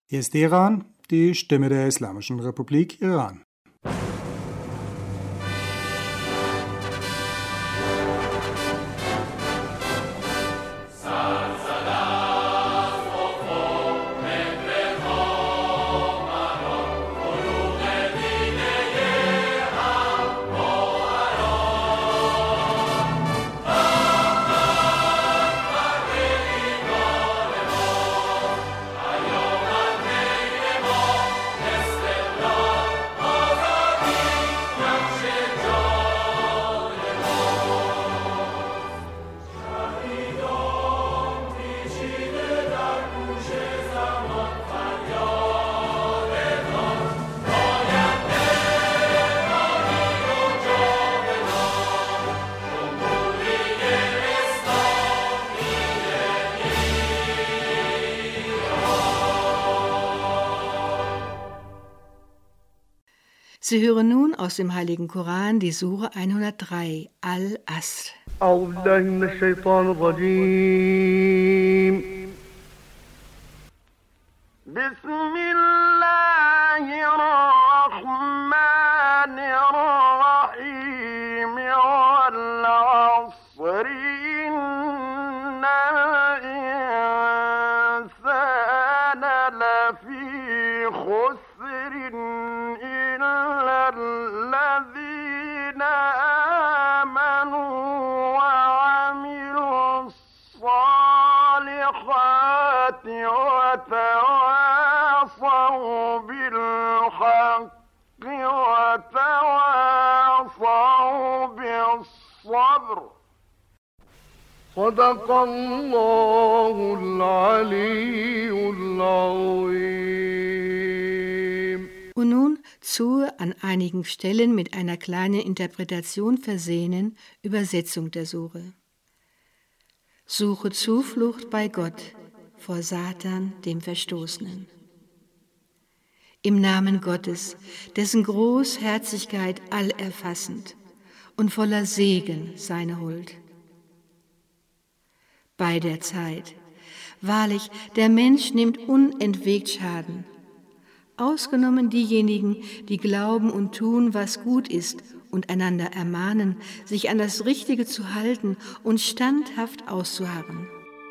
Hier ist Teheran, die Stimme der Islamischen Republik Iran. Sie hören nun aus dem Heiligen Koran die Sure 103, Al-Asr. وتواصوا بالحق وتواصوا بالصبر صدق الله العلي العظيم. Und nun zur an einigen Stellen mit einer kleinen Interpretation versehenen Übersetzung der Sure. Suche Zuflucht bei Gott vor Satan, dem Verstoßenen. Im Namen Gottes, dessen Großherzigkeit allerfassend und voller Segen seine Huld. Bei der Zeit, wahrlich, der Mensch nimmt unentwegt Schaden, ausgenommen diejenigen, die glauben und tun, was gut ist und einander ermahnen, sich an das Richtige zu halten und standhaft auszuharren.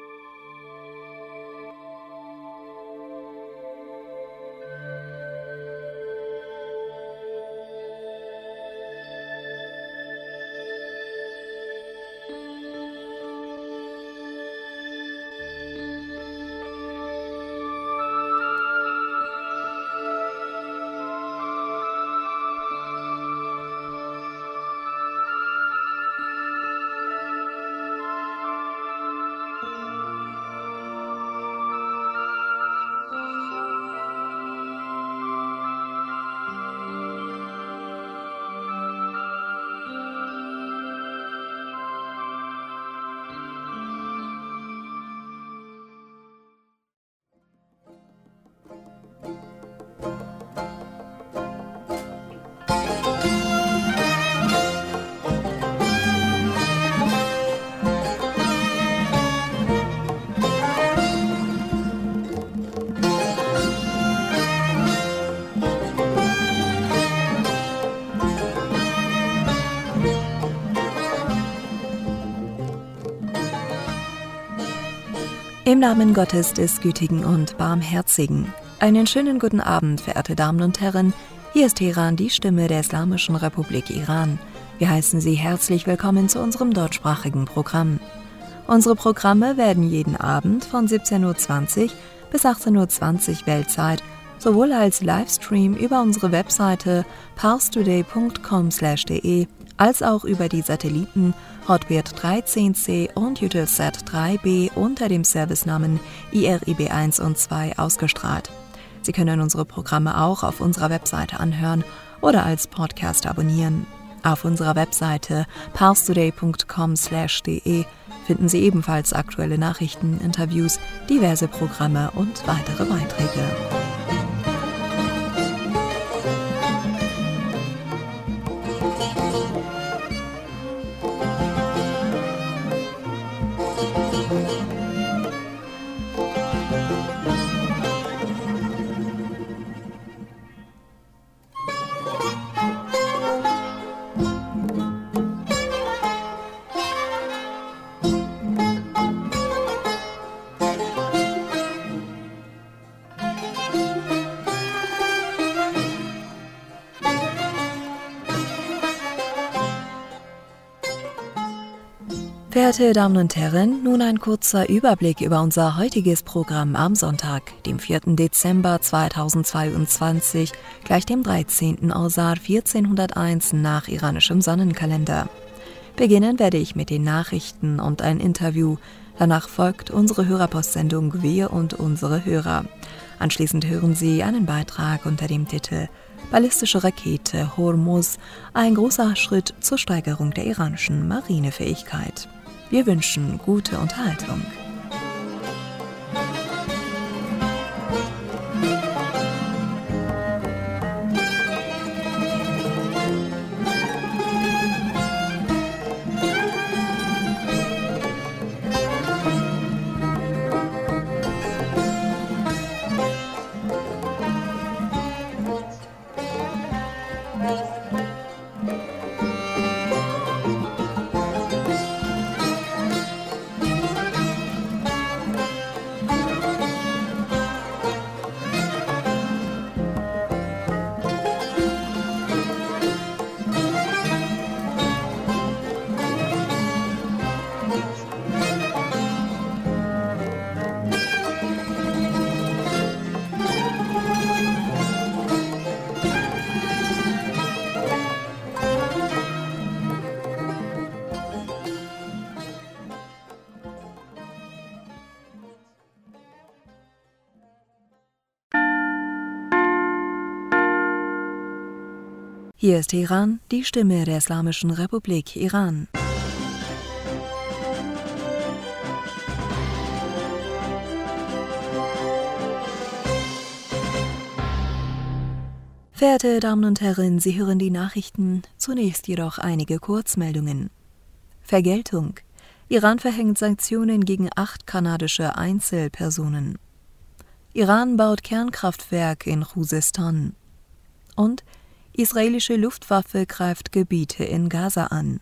Im Namen Gottes des Gütigen und Barmherzigen. Einen schönen guten Abend, verehrte Damen und Herren. Hier ist Teheran, die Stimme der Islamischen Republik Iran. Wir heißen Sie herzlich willkommen zu unserem deutschsprachigen Programm. Unsere Programme werden jeden Abend von 17:20 Uhr bis 18:20 Uhr Weltzeit sowohl als Livestream über unsere Webseite parstoday.com/de als auch über die Satelliten Hotbird 13C und Eutelsat 3B unter dem Servicenamen IRIB 1 und 2 ausgestrahlt. Sie können unsere Programme auch auf unserer Webseite anhören oder als Podcast abonnieren. Auf unserer Webseite parstoday.com/de finden Sie ebenfalls aktuelle Nachrichten, Interviews, diverse Programme und weitere Beiträge. Verehrte Damen und Herren, nun ein kurzer Überblick über unser heutiges Programm am Sonntag, dem 4. Dezember 2022, gleich dem 13. Ausar 1401 nach iranischem Sonnenkalender. Beginnen werde ich mit den Nachrichten und ein Interview. Danach folgt unsere Hörerpostsendung Wir und unsere Hörer. Anschließend hören Sie einen Beitrag unter dem Titel Ballistische Rakete Hormuz, ein großer Schritt zur Steigerung der iranischen Marinefähigkeit. Wir wünschen gute Unterhaltung. Hier ist Teheran, die Stimme der Islamischen Republik Iran. Verehrte Damen und Herren, Sie hören die Nachrichten, zunächst jedoch einige Kurzmeldungen. Vergeltung. Iran verhängt Sanktionen gegen 8 kanadische Einzelpersonen. Iran baut Kernkraftwerk in Khuzestan. Und israelische Luftwaffe greift Gebiete in Gaza an.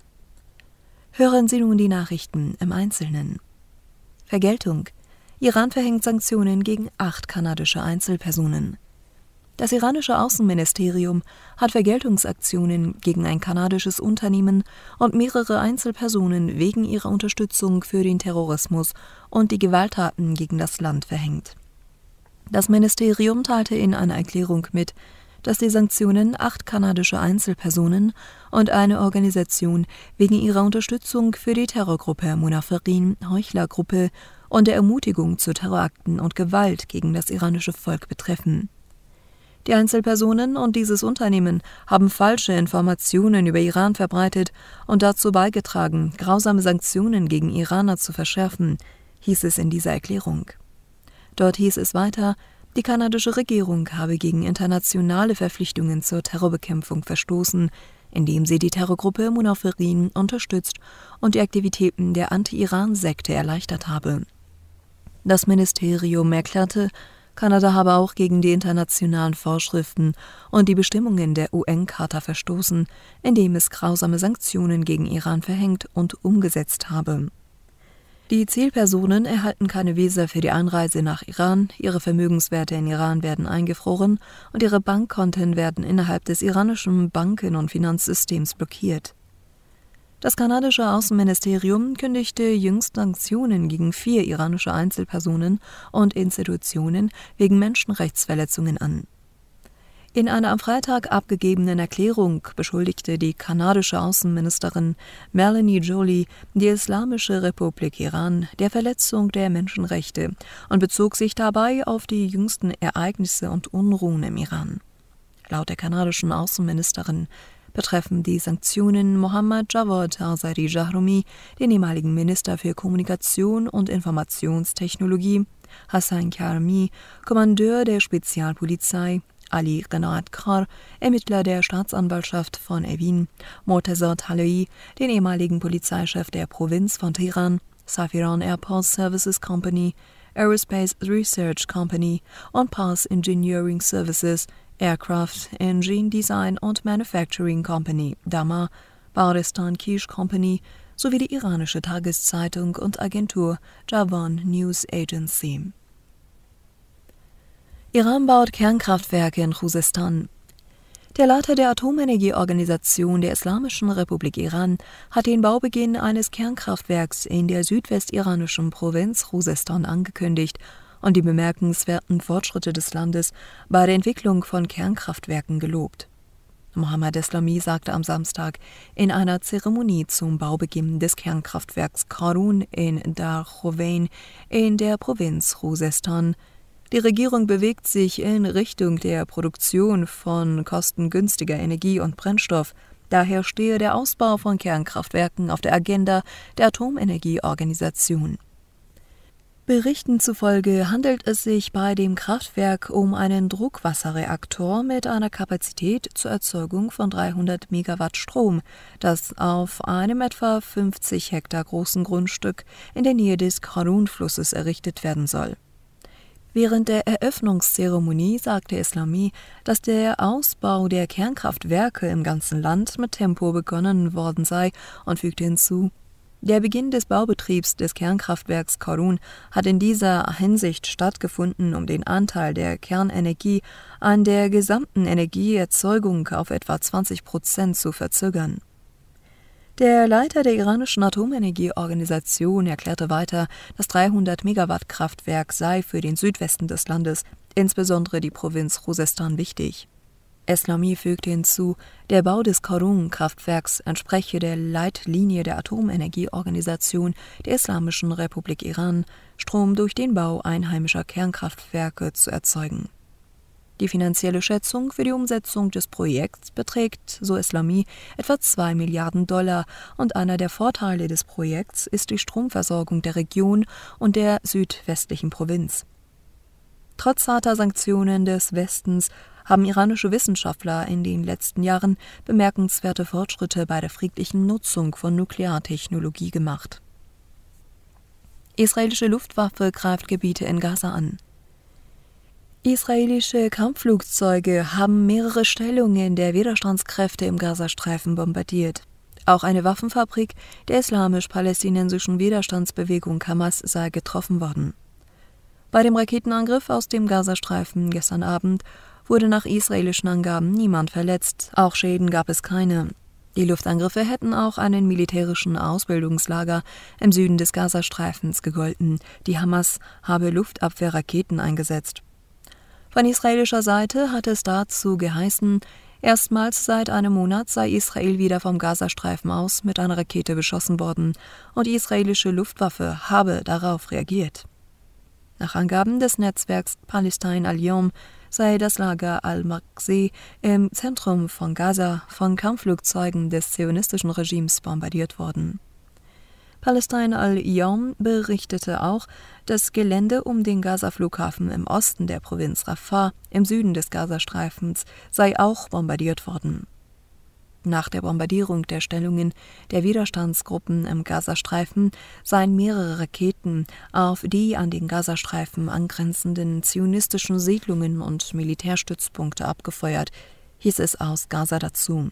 Hören Sie nun die Nachrichten im Einzelnen. Vergeltung. Iran verhängt Sanktionen gegen 8 kanadische Einzelpersonen. Das iranische Außenministerium hat Vergeltungsaktionen gegen ein kanadisches Unternehmen und mehrere Einzelpersonen wegen ihrer Unterstützung für den Terrorismus und die Gewalttaten gegen das Land verhängt. Das Ministerium teilte in einer Erklärung mit, dass die Sanktionen 8 kanadische Einzelpersonen und eine Organisation wegen ihrer Unterstützung für die Terrorgruppe Munafiqin, Heuchlergruppe und der Ermutigung zu Terrorakten und Gewalt gegen das iranische Volk betreffen. Die Einzelpersonen und dieses Unternehmen haben falsche Informationen über Iran verbreitet und dazu beigetragen, grausame Sanktionen gegen Iraner zu verschärfen, hieß es in dieser Erklärung. Dort hieß es weiter, die kanadische Regierung habe gegen internationale Verpflichtungen zur Terrorbekämpfung verstoßen, indem sie die Terrorgruppe Munafiqin unterstützt und die Aktivitäten der Anti-Iran-Sekte erleichtert habe. Das Ministerium erklärte, Kanada habe auch gegen die internationalen Vorschriften und die Bestimmungen der UN-Charta verstoßen, indem es grausame Sanktionen gegen Iran verhängt und umgesetzt habe. Die Zielpersonen erhalten keine Visa für die Einreise nach Iran, ihre Vermögenswerte in Iran werden eingefroren und ihre Bankkonten werden innerhalb des iranischen Banken- und Finanzsystems blockiert. Das kanadische Außenministerium kündigte jüngst Sanktionen gegen 4 iranische Einzelpersonen und Institutionen wegen Menschenrechtsverletzungen an. In einer am Freitag abgegebenen Erklärung beschuldigte die kanadische Außenministerin Melanie Joly die Islamische Republik Iran der Verletzung der Menschenrechte und bezog sich dabei auf die jüngsten Ereignisse und Unruhen im Iran. Laut der kanadischen Außenministerin betreffen die Sanktionen Mohammad Javad Azari Jahromi, den ehemaligen Minister für Kommunikation und Informationstechnologie, Hassan Karmi, Kommandeur der Spezialpolizei, Ali Qanaat Kar, Ermittler der Staatsanwaltschaft von Evin, Morteza Taloui, den ehemaligen Polizeichef der Provinz von Teheran, Safiran Airport Services Company, Aerospace Research Company und Pars Engineering Services, Aircraft Engine Design und Manufacturing Company, Dama, Baristan Kish Company sowie die iranische Tageszeitung und Agentur Javan News Agency. Iran baut Kernkraftwerke in Khuzestan. Der Leiter der Atomenergieorganisation der Islamischen Republik Iran hat den Baubeginn eines Kernkraftwerks in der südwestiranischen Provinz Khuzestan angekündigt und die bemerkenswerten Fortschritte des Landes bei der Entwicklung von Kernkraftwerken gelobt. Mohammad Eslami sagte am Samstag in einer Zeremonie zum Baubeginn des Kernkraftwerks Karun in Dar Khowein in der Provinz Khuzestan: Die Regierung bewegt sich in Richtung der Produktion von kostengünstiger Energie und Brennstoff. Daher stehe der Ausbau von Kernkraftwerken auf der Agenda der Atomenergieorganisation. Berichten zufolge handelt es sich bei dem Kraftwerk um einen Druckwasserreaktor mit einer Kapazität zur Erzeugung von 300 Megawatt Strom, das auf einem etwa 50 Hektar großen Grundstück in der Nähe des Karun-Flusses errichtet werden soll. Während der Eröffnungszeremonie sagte Eslami, dass der Ausbau der Kernkraftwerke im ganzen Land mit Tempo begonnen worden sei und fügte hinzu: Der Beginn des Baubetriebs des Kernkraftwerks Karun hat in dieser Hinsicht stattgefunden, um den Anteil der Kernenergie an der gesamten Energieerzeugung auf etwa 20% zu verzögern. Der Leiter der iranischen Atomenergieorganisation erklärte weiter, das 300-Megawatt-Kraftwerk sei für den Südwesten des Landes, insbesondere die Provinz Khuzestan, wichtig. Eslami fügte hinzu, der Bau des Karun-Kraftwerks entspreche der Leitlinie der Atomenergieorganisation der Islamischen Republik Iran, Strom durch den Bau einheimischer Kernkraftwerke zu erzeugen. Die finanzielle Schätzung für die Umsetzung des Projekts beträgt, so Eslami, etwa $2 Milliarden und einer der Vorteile des Projekts ist die Stromversorgung der Region und der südwestlichen Provinz. Trotz harter Sanktionen des Westens haben iranische Wissenschaftler in den letzten Jahren bemerkenswerte Fortschritte bei der friedlichen Nutzung von Nukleartechnologie gemacht. Israelische Luftwaffe greift Gebiete in Gaza an. Israelische Kampfflugzeuge haben mehrere Stellungen der Widerstandskräfte im Gazastreifen bombardiert. Auch eine Waffenfabrik der islamisch-palästinensischen Widerstandsbewegung Hamas sei getroffen worden. Bei dem Raketenangriff aus dem Gazastreifen gestern Abend wurde nach israelischen Angaben niemand verletzt, auch Schäden gab es keine. Die Luftangriffe hätten auch einen militärischen Ausbildungslager im Süden des Gazastreifens gegolten. Die Hamas habe Luftabwehrraketen eingesetzt. Von israelischer Seite hat es dazu geheißen, erstmals seit einem Monat sei Israel wieder vom Gazastreifen aus mit einer Rakete beschossen worden und die israelische Luftwaffe habe darauf reagiert. Nach Angaben des Netzwerks Palestine Al-Yom sei das Lager Al-Maqsi im Zentrum von Gaza von Kampfflugzeugen des zionistischen Regimes bombardiert worden. Palestine Al-Yom berichtete auch, das Gelände um den Gaza-Flughafen im Osten der Provinz Rafah im Süden des Gazastreifens sei auch bombardiert worden. Nach der Bombardierung der Stellungen der Widerstandsgruppen im Gazastreifen seien mehrere Raketen auf die an den Gazastreifen angrenzenden zionistischen Siedlungen und Militärstützpunkte abgefeuert, hieß es aus Gaza dazu.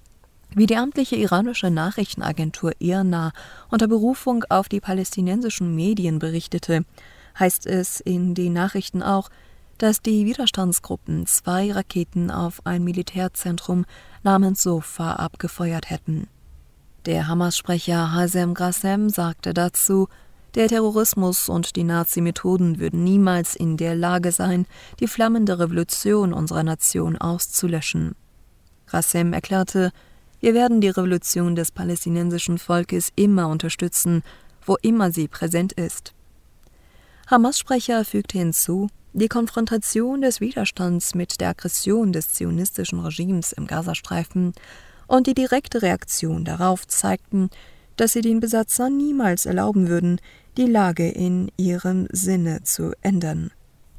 Wie die amtliche iranische Nachrichtenagentur IRNA unter Berufung auf die palästinensischen Medien berichtete, heißt es in den Nachrichten auch, dass die Widerstandsgruppen 2 Raketen auf ein Militärzentrum namens Sofa abgefeuert hätten. Der Hamas-Sprecher Hazem Qassem sagte dazu, der Terrorismus und die Nazi-Methoden würden niemals in der Lage sein, die flammende Revolution unserer Nation auszulöschen. Qassem erklärte, wir werden die Revolution des palästinensischen Volkes immer unterstützen, wo immer sie präsent ist. Hamas-Sprecher fügte hinzu, die Konfrontation des Widerstands mit der Aggression des zionistischen Regimes im Gazastreifen und die direkte Reaktion darauf zeigten, dass sie den Besatzern niemals erlauben würden, die Lage in ihrem Sinne zu ändern.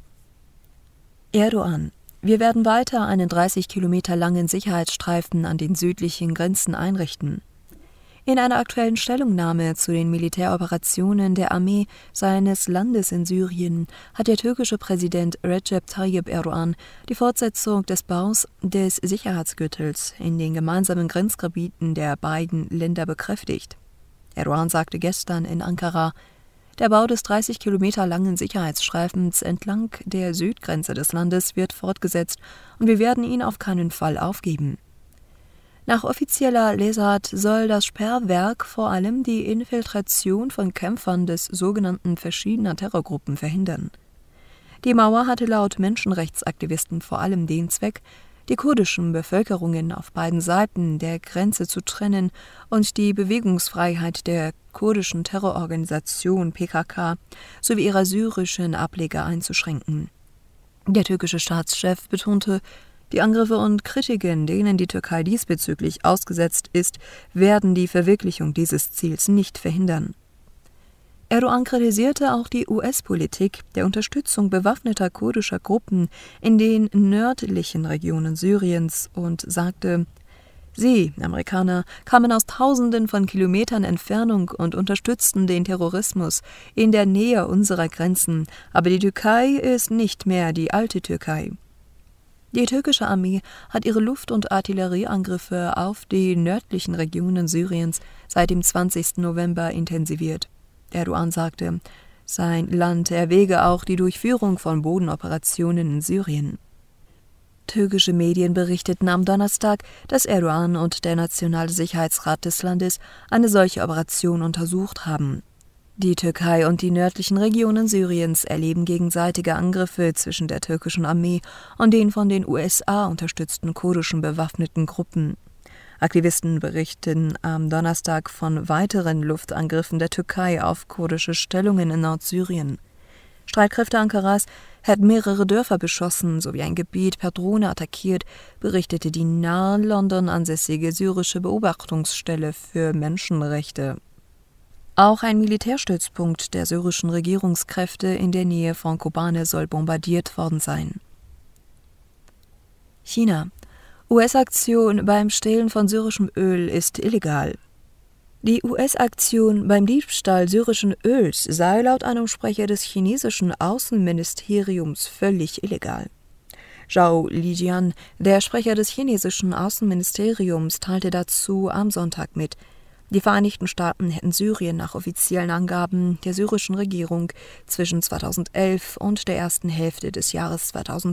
Erdogan: Wir werden weiter einen 30 Kilometer langen Sicherheitsstreifen an den südlichen Grenzen einrichten. In einer aktuellen Stellungnahme zu den Militäroperationen der Armee seines Landes in Syrien hat der türkische Präsident Recep Tayyip Erdogan die Fortsetzung des Baus des Sicherheitsgürtels in den gemeinsamen Grenzgebieten der beiden Länder bekräftigt. Erdogan sagte gestern in Ankara, Der Bau des 30 Kilometer langen Sicherheitsstreifens entlang der Südgrenze des Landes wird fortgesetzt und wir werden ihn auf keinen Fall aufgeben. Nach offizieller Lesart soll das Sperrwerk vor allem die Infiltration von Kämpfern des sogenannten verschiedener Terrorgruppen verhindern. Die Mauer hatte laut Menschenrechtsaktivisten vor allem den Zweck, die kurdischen Bevölkerungen auf beiden Seiten der Grenze zu trennen und die Bewegungsfreiheit der kurdischen Terrororganisation PKK sowie ihrer syrischen Ableger einzuschränken. Der türkische Staatschef betonte, die Angriffe und Kritiken, denen die Türkei diesbezüglich ausgesetzt ist, werden die Verwirklichung dieses Ziels nicht verhindern. Erdogan kritisierte auch die US-Politik der Unterstützung bewaffneter kurdischer Gruppen in den nördlichen Regionen Syriens und sagte, Sie, Amerikaner, kamen aus Tausenden von Kilometern Entfernung und unterstützten den Terrorismus in der Nähe unserer Grenzen, aber die Türkei ist nicht mehr die alte Türkei. Die türkische Armee hat ihre Luft- und Artillerieangriffe auf die nördlichen Regionen Syriens seit dem 20. November intensiviert. Erdogan sagte, sein Land erwäge auch die Durchführung von Bodenoperationen in Syrien. Türkische Medien berichteten am Donnerstag, dass Erdogan und der Nationale Sicherheitsrat des Landes eine solche Operation untersucht haben. Die Türkei und die nördlichen Regionen Syriens erleben gegenseitige Angriffe zwischen der türkischen Armee und den von den USA unterstützten kurdischen bewaffneten Gruppen. Aktivisten berichten am Donnerstag von weiteren Luftangriffen der Türkei auf kurdische Stellungen in Nordsyrien. Streitkräfte Ankaras hätten mehrere Dörfer beschossen sowie ein Gebiet per Drohne attackiert, berichtete die nahe London ansässige syrische Beobachtungsstelle für Menschenrechte. Auch ein Militärstützpunkt der syrischen Regierungskräfte in der Nähe von Kobane soll bombardiert worden sein. China. US-Aktion beim Stehlen von syrischem Öl ist illegal. Die US-Aktion beim Diebstahl syrischen Öls sei laut einem Sprecher des chinesischen Außenministeriums völlig illegal. Zhao Lijian, der Sprecher des chinesischen Außenministeriums, teilte dazu am Sonntag mit, die Vereinigten Staaten hätten Syrien nach offiziellen Angaben der syrischen Regierung zwischen 2011 und der ersten Hälfte des Jahres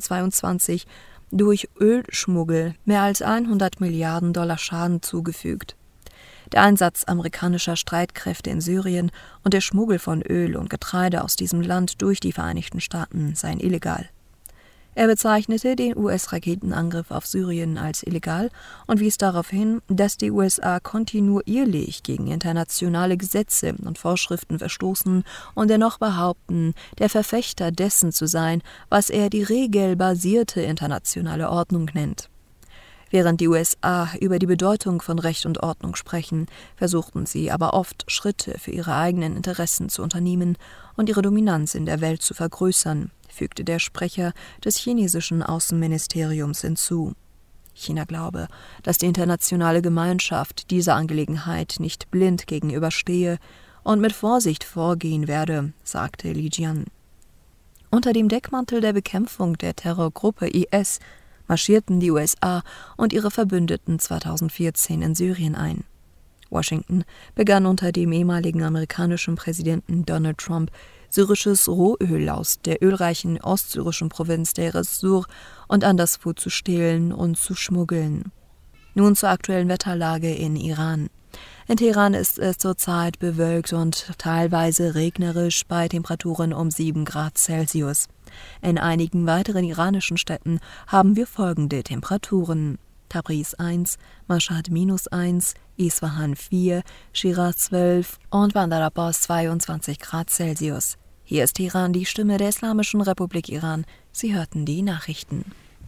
2022 durch Ölschmuggel mehr als 100 Milliarden Dollar Schaden zugefügt. Der Einsatz amerikanischer Streitkräfte in Syrien und der Schmuggel von Öl und Getreide aus diesem Land durch die Vereinigten Staaten seien illegal. Er bezeichnete den US-Raketenangriff auf Syrien als illegal und wies darauf hin, dass die USA kontinuierlich gegen internationale Gesetze und Vorschriften verstoßen und dennoch behaupten, der Verfechter dessen zu sein, was er die regelbasierte internationale Ordnung nennt. Während die USA über die Bedeutung von Recht und Ordnung sprechen, versuchten sie aber oft, Schritte für ihre eigenen Interessen zu unternehmen und ihre Dominanz in der Welt zu vergrößern, fügte der Sprecher des chinesischen Außenministeriums hinzu. China glaube, dass die internationale Gemeinschaft dieser Angelegenheit nicht blind gegenüberstehe und mit Vorsicht vorgehen werde, sagte Li Jian. Unter dem Deckmantel der Bekämpfung der Terrorgruppe IS marschierten die USA und ihre Verbündeten 2014 in Syrien ein. Washington begann unter dem ehemaligen amerikanischen Präsidenten Donald Trump, syrisches Rohöl aus der ölreichen ostsyrischen Provinz Deir ez-Zor und anderswo zu stehlen und zu schmuggeln. Nun zur aktuellen Wetterlage in Iran. In Teheran ist es zurzeit bewölkt und teilweise regnerisch bei Temperaturen um 7 Grad Celsius. In einigen weiteren iranischen Städten haben wir folgende Temperaturen: Tabriz 1, Mashhad -1, Isfahan 4, Shiraz 12 und Bandar Abbas 22 Grad Celsius. Hier ist Teheran, die Stimme der Islamischen Republik Iran. Sie hörten die Nachrichten.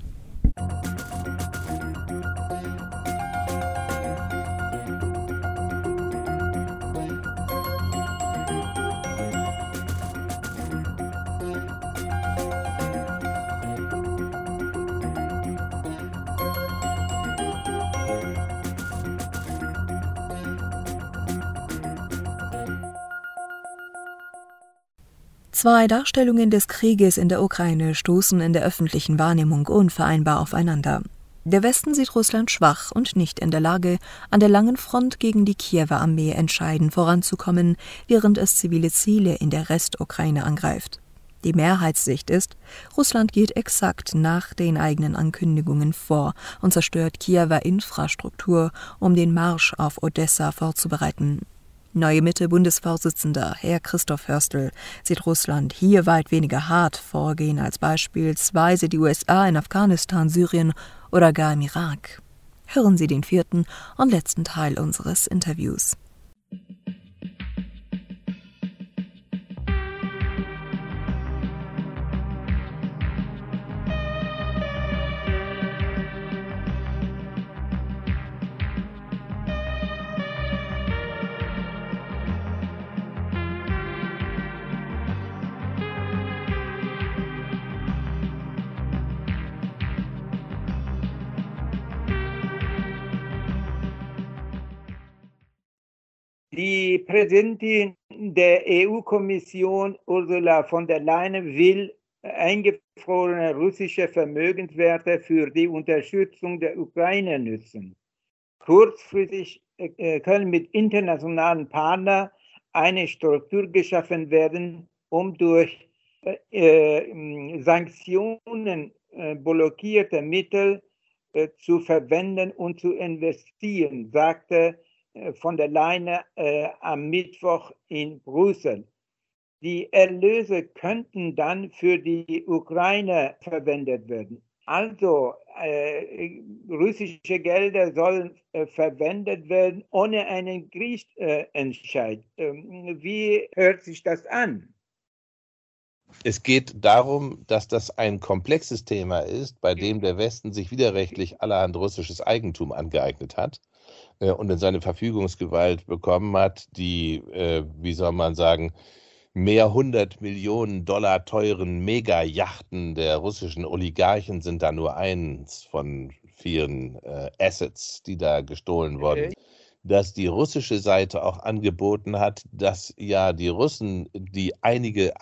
Zwei Darstellungen des Krieges in der Ukraine stoßen in der öffentlichen Wahrnehmung unvereinbar aufeinander. Der Westen sieht Russland schwach und nicht in der Lage, an der langen Front gegen die Kiewer Armee entscheidend voranzukommen, während es zivile Ziele in der Restukraine angreift. Die Mehrheitssicht ist, Russland geht exakt nach den eigenen Ankündigungen vor und zerstört Kiewer Infrastruktur, um den Marsch auf Odessa vorzubereiten. Neue Mitte-Bundesvorsitzender Herr Christoph Hörstel sieht Russland hier weit weniger hart vorgehen als beispielsweise die USA in Afghanistan, Syrien oder gar im Irak. Hören Sie den 4. und letzten Teil unseres Interviews. Die Präsidentin der EU-Kommission, Ursula von der Leyen, will eingefrorene russische Vermögenswerte für die Unterstützung der Ukraine nutzen. Kurzfristig können mit internationalen Partnern eine Struktur geschaffen werden, um durch Sanktionen blockierte Mittel zu verwenden und zu investieren, sagte von der Leyen am Mittwoch in Brüssel. Die Erlöse könnten dann für die Ukraine verwendet werden. Also russische Gelder sollen verwendet werden ohne einen Gerichtsentscheid. Wie hört sich das an? Es geht darum, dass das ein komplexes Thema ist, bei dem der Westen sich widerrechtlich allerhand russisches Eigentum angeeignet hat und in seine Verfügungsgewalt bekommen hat, die, wie soll man sagen, mehr 100 Millionen Dollar teuren Megayachten der russischen Oligarchen sind da nur eins von vielen Assets, die da gestohlen wurden. Dass die russische Seite auch angeboten hat, dass ja die Russen, die einige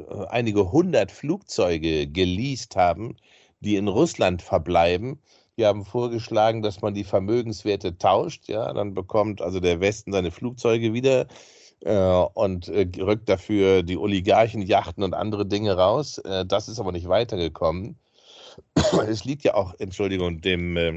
hundert Flugzeuge geleast haben, die in Russland verbleiben, die haben vorgeschlagen, dass man die Vermögenswerte tauscht. Ja, dann bekommt also der Westen seine Flugzeuge wieder und rückt dafür die Oligarchenjachten und andere Dinge raus. Das ist aber nicht weitergekommen. Es liegt ja auch, dem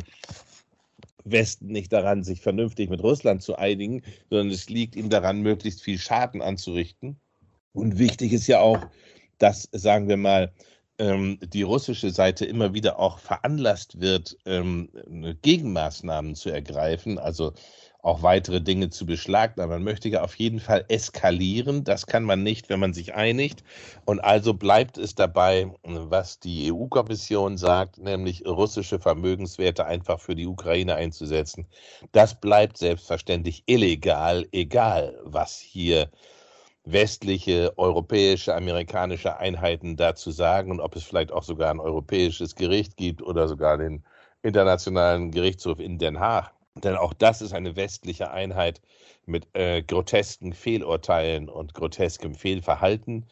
Westen nicht daran, sich vernünftig mit Russland zu einigen, sondern es liegt ihm daran, möglichst viel Schaden anzurichten. Und wichtig ist ja auch, dass, sagen wir mal, die russische Seite immer wieder auch veranlasst wird, Gegenmaßnahmen zu ergreifen, also auch weitere Dinge zu beschlagnahmen. Man möchte ja auf jeden Fall eskalieren. Das kann man nicht, wenn man sich einigt. Und also bleibt es dabei, was die EU-Kommission sagt, nämlich russische Vermögenswerte einfach für die Ukraine einzusetzen. Das bleibt selbstverständlich illegal, egal was hier westliche, europäische, amerikanische Einheiten dazu sagen und ob es vielleicht auch sogar ein europäisches Gericht gibt oder sogar den Internationalen Gerichtshof in Den Haag. Denn auch das ist eine westliche Einheit mit grotesken Fehlurteilen und groteskem Fehlverhalten.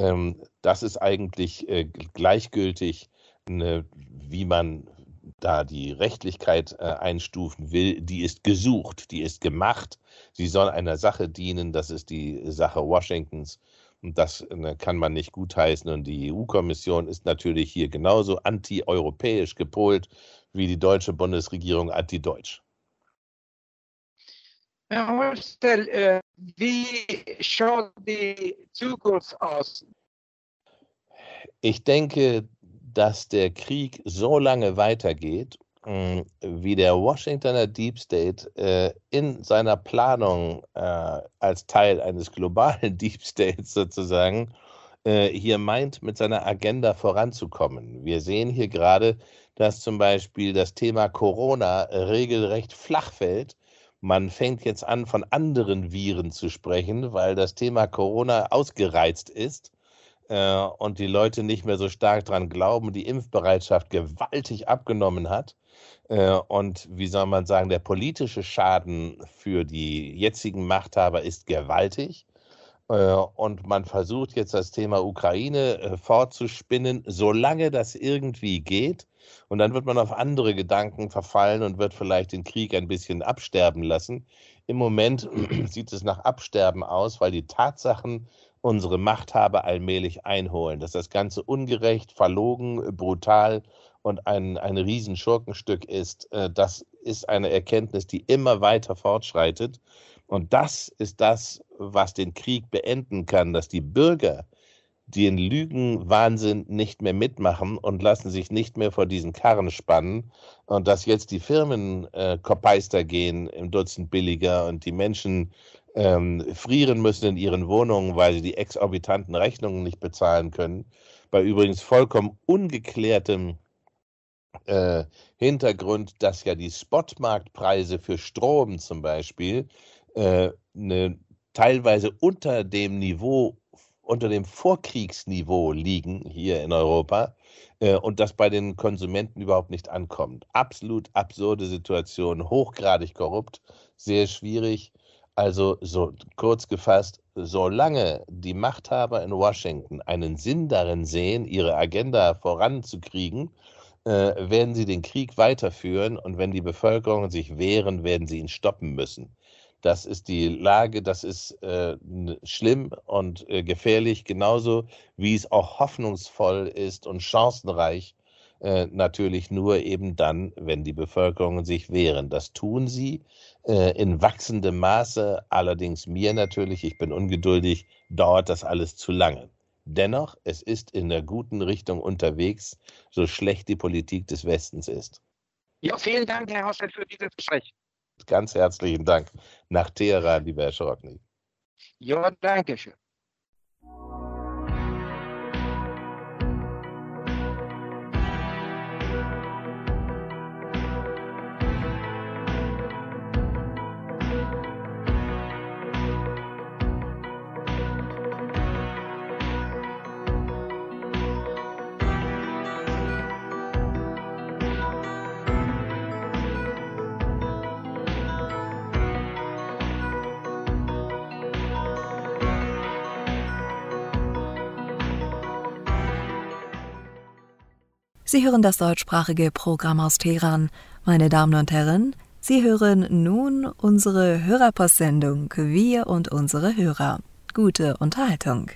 Das ist eigentlich gleichgültig, wie man da die Rechtlichkeit einstufen will. Die ist gesucht, die ist gemacht. Sie soll einer Sache dienen, das ist die Sache Washingtons. Und das kann man nicht gutheißen. Und die EU-Kommission ist natürlich hier genauso anti-europäisch gepolt wie die deutsche Bundesregierung anti-deutsch. Herr Hörstel, wie schaut die Zukunft aus? Ich denke, dass der Krieg so lange weitergeht, wie der Washingtoner Deep State in seiner Planung als Teil eines globalen Deep States sozusagen hier meint, mit seiner Agenda voranzukommen. Wir sehen hier gerade, dass zum Beispiel das Thema Corona regelrecht flach fällt. Man fängt jetzt an, von anderen Viren zu sprechen, weil das Thema Corona ausgereizt ist und die Leute nicht mehr so stark dran glauben, die Impfbereitschaft gewaltig abgenommen hat. Und wie soll man sagen, der politische Schaden für die jetzigen Machthaber ist gewaltig. Und man versucht jetzt das Thema Ukraine fortzuspinnen, solange das irgendwie geht. Und dann wird man auf andere Gedanken verfallen und wird vielleicht den Krieg ein bisschen absterben lassen. Im Moment sieht es nach Absterben aus, weil die Tatsachen unsere Machthaber allmählich einholen. Dass das Ganze ungerecht, verlogen, brutal und ein Riesenschurkenstück ist, das ist eine Erkenntnis, die immer weiter fortschreitet. Und das ist das, was den Krieg beenden kann, dass die Bürger den Lügenwahnsinn nicht mehr mitmachen und lassen sich nicht mehr vor diesen Karren spannen und dass jetzt die Firmen Kopeister gehen im Dutzend billiger und die Menschen frieren müssen in ihren Wohnungen, weil sie die exorbitanten Rechnungen nicht bezahlen können, bei übrigens vollkommen ungeklärtem Hintergrund, dass ja die Spotmarktpreise für Strom zum Beispiel teilweise unter dem Vorkriegsniveau liegen hier in Europa und das bei den Konsumenten überhaupt nicht ankommt. Absolut absurde Situation, hochgradig korrupt, sehr schwierig. Also so kurz gefasst, solange die Machthaber in Washington einen Sinn darin sehen, ihre Agenda voranzukriegen, werden sie den Krieg weiterführen und wenn die Bevölkerung sich wehren, werden sie ihn stoppen müssen. Das ist die Lage, das ist schlimm und gefährlich, genauso wie es auch hoffnungsvoll ist und chancenreich, natürlich nur eben dann, wenn die Bevölkerung sich wehren. Das tun sie in wachsendem Maße, allerdings mir natürlich, ich bin ungeduldig, dauert das alles zu lange. Dennoch, es ist in der guten Richtung unterwegs, so schlecht die Politik des Westens ist. Ja, vielen Dank, Herr Hostel, für dieses Gespräch. Ganz herzlichen Dank nach Teheran, lieber Herr Schrokny. Ja, danke schön. Sie hören das deutschsprachige Programm aus Teheran. Meine Damen und Herren, Sie hören nun unsere Hörerpostsendung Wir und unsere Hörer. Gute Unterhaltung.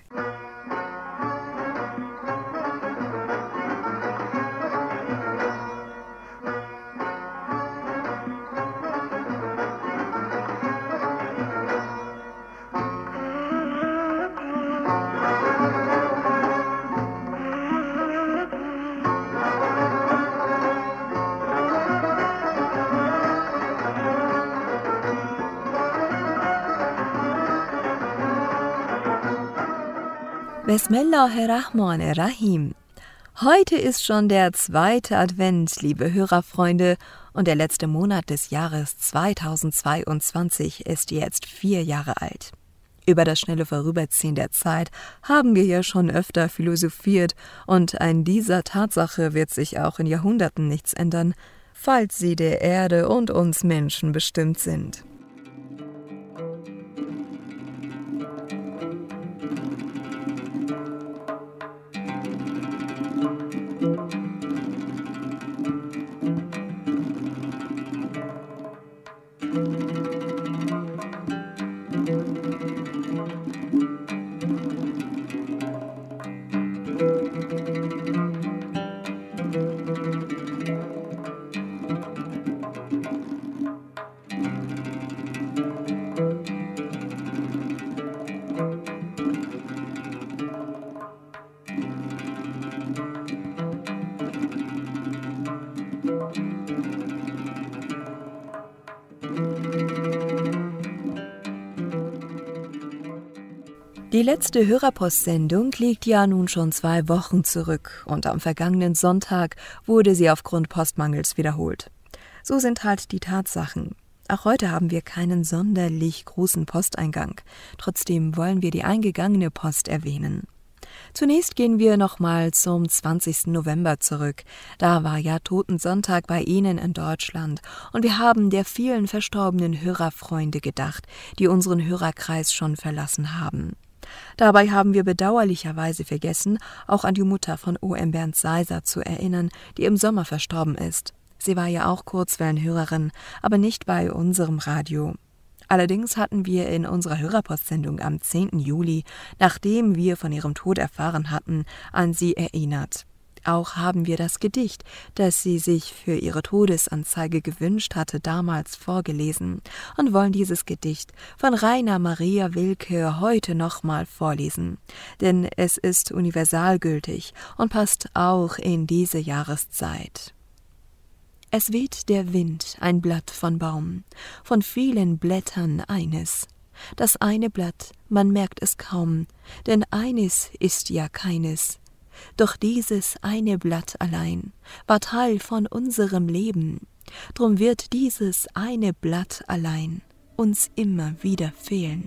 Bismillahirrahmanirrahim. Heute ist schon der 2. Advent, liebe Hörerfreunde, und der letzte Monat des Jahres 2022 ist jetzt 4 Jahre alt. Über das schnelle Vorüberziehen der Zeit haben wir ja schon öfter philosophiert und an dieser Tatsache wird sich auch in Jahrhunderten nichts ändern, falls sie der Erde und uns Menschen bestimmt sind. Die letzte Hörerpostsendung liegt ja nun schon 2 Wochen zurück und am vergangenen Sonntag wurde sie aufgrund Postmangels wiederholt. So sind halt die Tatsachen. Auch heute haben wir keinen sonderlich großen Posteingang. Trotzdem wollen wir die eingegangene Post erwähnen. Zunächst gehen wir nochmal zum 20. November zurück. Da war ja Totensonntag bei Ihnen in Deutschland und wir haben der vielen verstorbenen Hörerfreunde gedacht, die unseren Hörerkreis schon verlassen haben. Dabei haben wir bedauerlicherweise vergessen, auch an die Mutter von O.M. Bernd Seiser zu erinnern, die im Sommer verstorben ist. Sie war ja auch Kurzwellenhörerin, aber nicht bei unserem Radio. Allerdings hatten wir in unserer Hörerpostsendung am 10. Juli, nachdem wir von ihrem Tod erfahren hatten, an sie erinnert. Auch haben wir das Gedicht, das sie sich für ihre Todesanzeige gewünscht hatte, damals vorgelesen und wollen dieses Gedicht von Rainer Maria Rilke heute nochmal vorlesen. Denn es ist universalgültig und passt auch in diese Jahreszeit. Es weht der Wind ein Blatt von Baum, von vielen Blättern eines. Das eine Blatt, man merkt es kaum, denn eines ist ja keines. Doch dieses eine Blatt allein war Teil von unserem Leben, drum wird dieses eine Blatt allein uns immer wieder fehlen.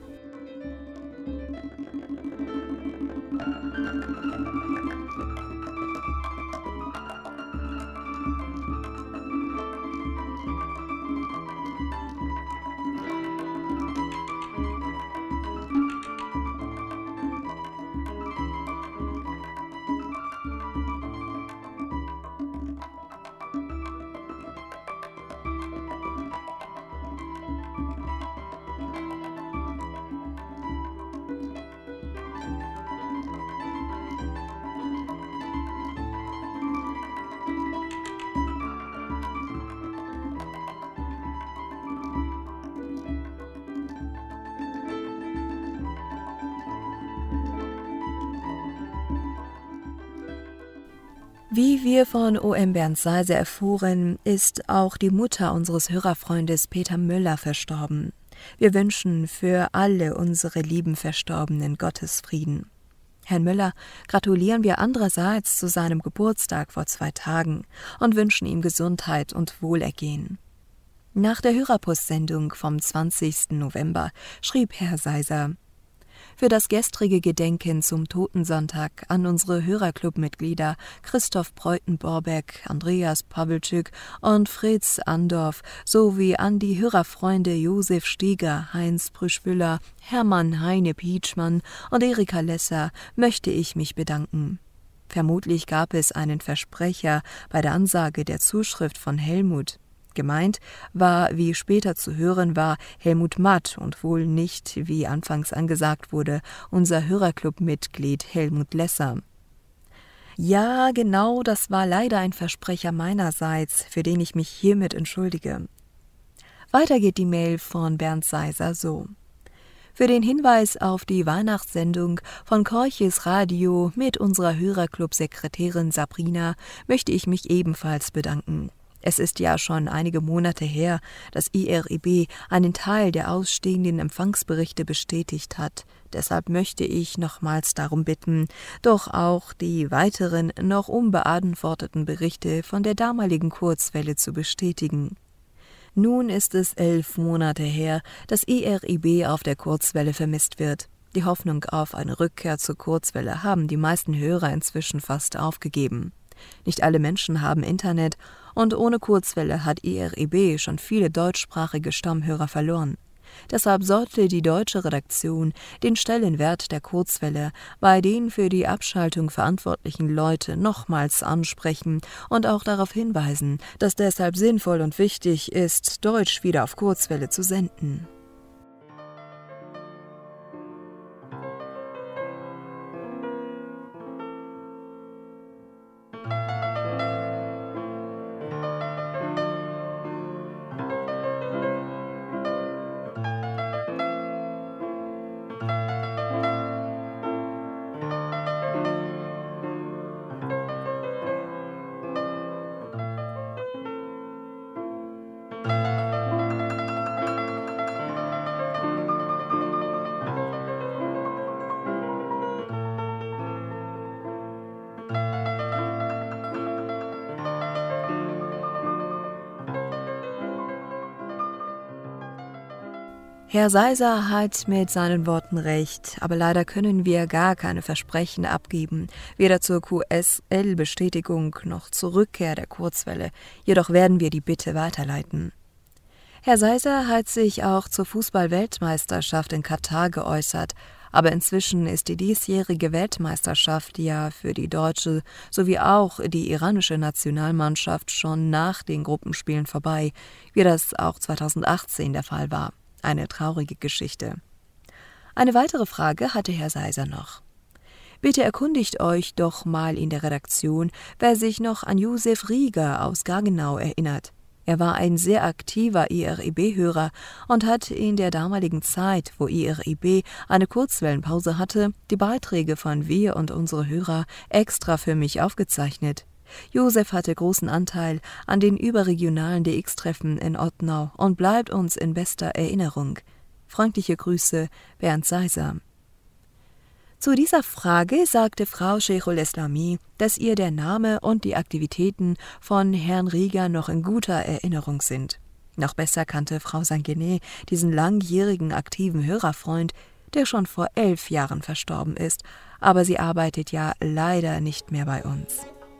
Wie wir von O.M. Bernd Seiser erfuhren, ist auch die Mutter unseres Hörerfreundes Peter Müller verstorben. Wir wünschen für alle unsere lieben Verstorbenen Gottes Frieden. Herrn Müller gratulieren wir andererseits zu seinem Geburtstag vor 2 Tagen und wünschen ihm Gesundheit und Wohlergehen. Nach der Hörerpostsendung vom 20. November schrieb Herr Seiser: Für das gestrige Gedenken zum Totensonntag an unsere Hörerclubmitglieder Christoph Breuten-Borbeck, Andreas Pawelczyk und Fritz Andorf sowie an die Hörerfreunde Josef Steger, Heinz Prüschwüller, Hermann Heine Pietschmann und Erika Lesser möchte ich mich bedanken. Vermutlich gab es einen Versprecher bei der Ansage der Zuschrift von Helmut. Gemeint war, wie später zu hören war, Helmut Matt und wohl nicht, wie anfangs angesagt wurde, unser Hörerclub-Mitglied Helmut Lesser. Ja, genau, das war leider ein Versprecher meinerseits, für den ich mich hiermit entschuldige. Weiter geht die Mail von Bernd Seiser so: Für den Hinweis auf die Weihnachtssendung von Korches Radio mit unserer Hörerclub-Sekretärin Sabrina möchte ich mich ebenfalls bedanken. Es ist ja schon einige Monate her, dass IRIB einen Teil der ausstehenden Empfangsberichte bestätigt hat. Deshalb möchte ich nochmals darum bitten, doch auch die weiteren noch unbeantworteten Berichte von der damaligen Kurzwelle zu bestätigen. Nun ist es 11 Monate her, dass IRIB auf der Kurzwelle vermisst wird. Die Hoffnung auf eine Rückkehr zur Kurzwelle haben die meisten Hörer inzwischen fast aufgegeben. Nicht alle Menschen haben Internet und ohne Kurzwelle hat IRIB schon viele deutschsprachige Stammhörer verloren. Deshalb sollte die deutsche Redaktion den Stellenwert der Kurzwelle bei den für die Abschaltung verantwortlichen Leuten nochmals ansprechen und auch darauf hinweisen, dass deshalb sinnvoll und wichtig ist, Deutsch wieder auf Kurzwelle zu senden. Herr Seiser hat mit seinen Worten recht, aber leider können wir gar keine Versprechen abgeben, weder zur QSL-Bestätigung noch zur Rückkehr der Kurzwelle, jedoch werden wir die Bitte weiterleiten. Herr Seiser hat sich auch zur Fußball-Weltmeisterschaft in Katar geäußert. Aber inzwischen ist die diesjährige Weltmeisterschaft ja für die deutsche sowie auch die iranische Nationalmannschaft schon nach den Gruppenspielen vorbei, wie das auch 2018 der Fall war. Eine traurige Geschichte. Eine weitere Frage hatte Herr Seiser noch. Bitte erkundigt euch doch mal in der Redaktion, wer sich noch an Josef Rieger aus Gaggenau erinnert. Er war ein sehr aktiver IRIB-Hörer und hat in der damaligen Zeit, wo IRIB eine Kurzwellenpause hatte, die Beiträge von Wir und unsere Hörer extra für mich aufgezeichnet. Josef hatte großen Anteil an den überregionalen DX-Treffen in Ottnau und bleibt uns in bester Erinnerung. Freundliche Grüße, Bernd Seiser. Zu dieser Frage sagte Frau Sheikhul Islami, dass ihr der Name und die Aktivitäten von Herrn Rieger noch in guter Erinnerung sind. Noch besser kannte Frau Sanguinet diesen langjährigen aktiven Hörerfreund, der schon vor 11 Jahren verstorben ist, aber sie arbeitet ja leider nicht mehr bei uns.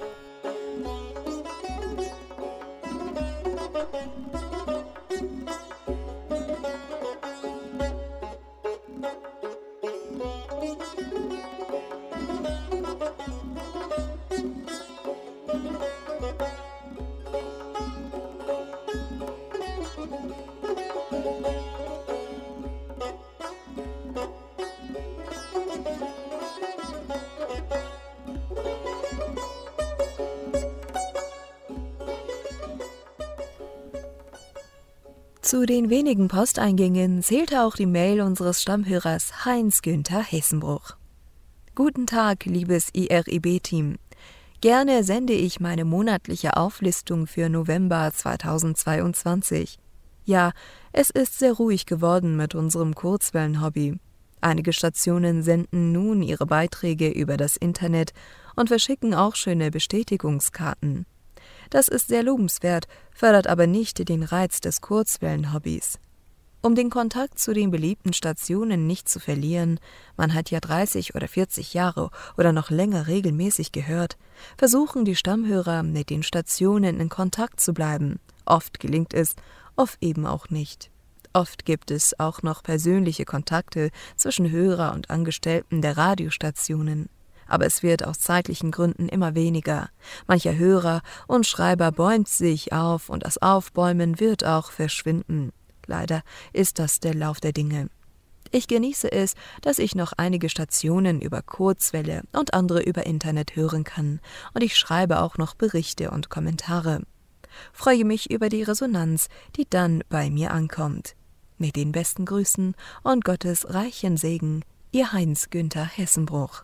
Zu den wenigen Posteingängen zählte auch die Mail unseres Stammhörers Heinz-Günther Hessenbruch. Guten Tag, liebes IRIB-Team. Gerne sende ich meine monatliche Auflistung für November 2022. Ja, es ist sehr ruhig geworden mit unserem Kurzwellen-Hobby. Einige Stationen senden nun ihre Beiträge über das Internet und verschicken auch schöne Bestätigungskarten. Das ist sehr lobenswert, fördert aber nicht den Reiz des Kurzwellen-Hobbys. Um den Kontakt zu den beliebten Stationen nicht zu verlieren, man hat ja 30 oder 40 Jahre oder noch länger regelmäßig gehört, versuchen die Stammhörer mit den Stationen in Kontakt zu bleiben. Oft gelingt es, oft eben auch nicht. Oft gibt es auch noch persönliche Kontakte zwischen Hörer und Angestellten der Radiostationen. Aber es wird aus zeitlichen Gründen immer weniger. Mancher Hörer und Schreiber bäumt sich auf und das Aufbäumen wird auch verschwinden. Leider ist das der Lauf der Dinge. Ich genieße es, dass ich noch einige Stationen über Kurzwelle und andere über Internet hören kann und ich schreibe auch noch Berichte und Kommentare. Freue mich über die Resonanz, die dann bei mir ankommt. Mit den besten Grüßen und Gottes reichen Segen, Ihr Heinz-Günther Hessenbruch.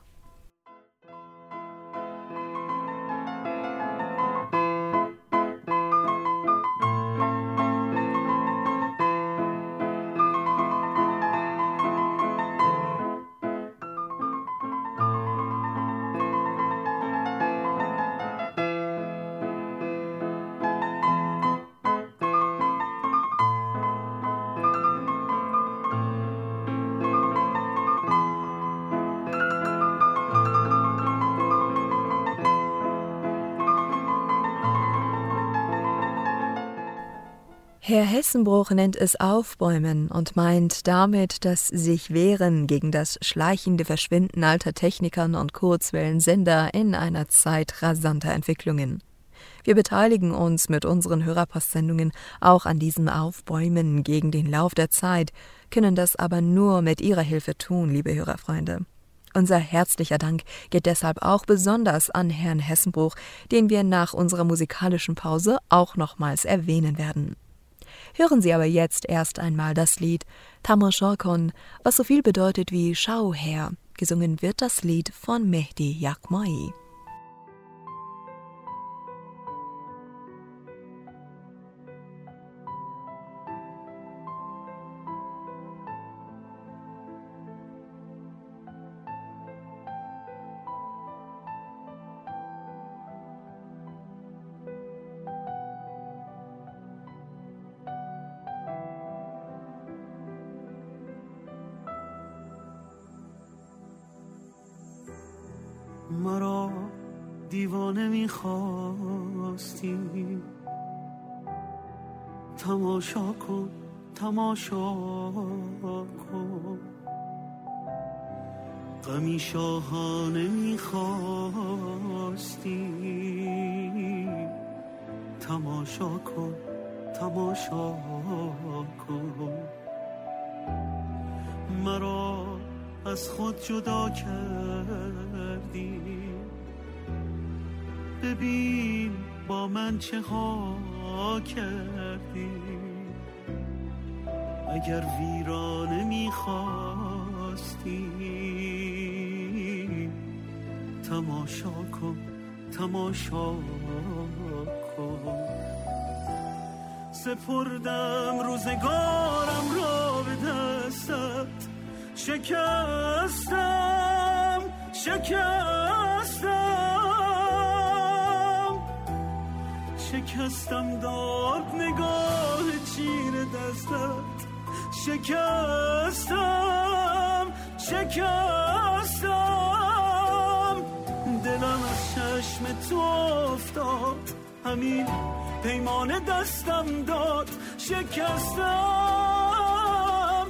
Herr Hessenbruch nennt es Aufbäumen und meint damit das sich wehren gegen das schleichende Verschwinden alter Technikern und Kurzwellensender in einer Zeit rasanter Entwicklungen. Wir beteiligen uns mit unseren Hörerpostsendungen auch an diesem Aufbäumen gegen den Lauf der Zeit, können das aber nur mit Ihrer Hilfe tun, liebe Hörerfreunde. Unser herzlicher Dank geht deshalb auch besonders an Herrn Hessenbruch, den wir nach unserer musikalischen Pause auch nochmals erwähnen werden. Hören Sie aber jetzt erst einmal das Lied Tamaşakon, was so viel bedeutet wie Schau her. Gesungen wird das Lied von Mehdi Yakmai. مرا دیوانه می‌خواستی تماشا کن تماشا کن غمی شاهانه میخواستی. تماشا کن تماشا کن، مرا از خود جدا کردی. ببین با من چه ها کردی. اگر ویرانه میخواستی، تماشا کن تماشا کن. سپردم روزگارم را به دستت، شکستم شکستم داد نگاه چیر دستت. شکستم دلم از چشم تو افتاد، همین پیمان دستم داد. شکستم